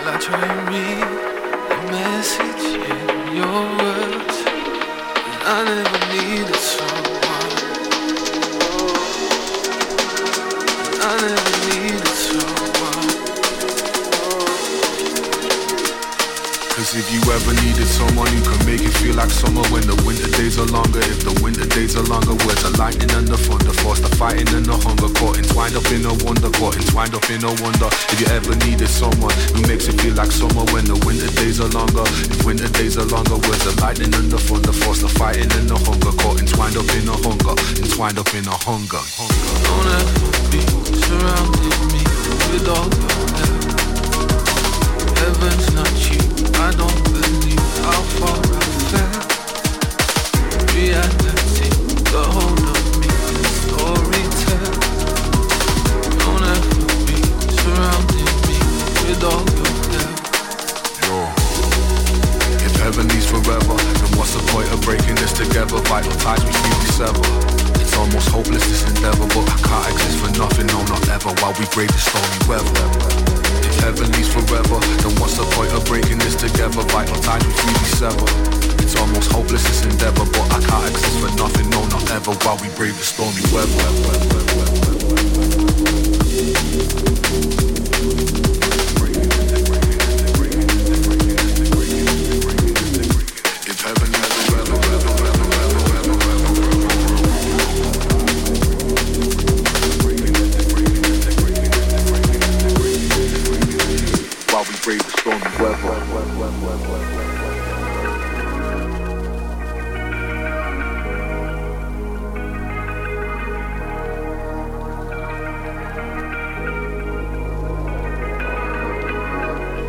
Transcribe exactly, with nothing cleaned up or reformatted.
try and read the message in your words, and I never needed someone. And I never needed someone. Cause if you ever needed someone who can make you feel like summer when the winter days are longer, if the winter days are longer, where the lightning and the thunder, force the fighting and the hunger, caught entwined up in a wonder, caught entwined up in a wonder. If you ever needed someone who makes you feel like summer when the winter days are longer, if winter days are longer, where the lightning and the thunder, force the fighting and the hunger, caught entwined up in a hunger, entwined up in a hunger. Don't ever be surrounding me with all your love. Heaven's not you, I don't believe how far I fell. Reality, the hold of me, story tell. Don't ever be surrounding me with all your love. Yo, if heaven needs forever, then what's the point of breaking this together? Vital ties we feel we sever. It's almost hopeless this endeavor, but I can't exist for nothing, no not ever, while we brave the stormy weather. Heaven leaves forever, then what's the point of breaking this together? Vital ties we freely sever. It's almost hopeless this endeavor, but I can't exist for nothing, no not ever, while we brave the stormy weather. If heaven has a weather, weather, weather, weather, weather, while we brave the stormy weather.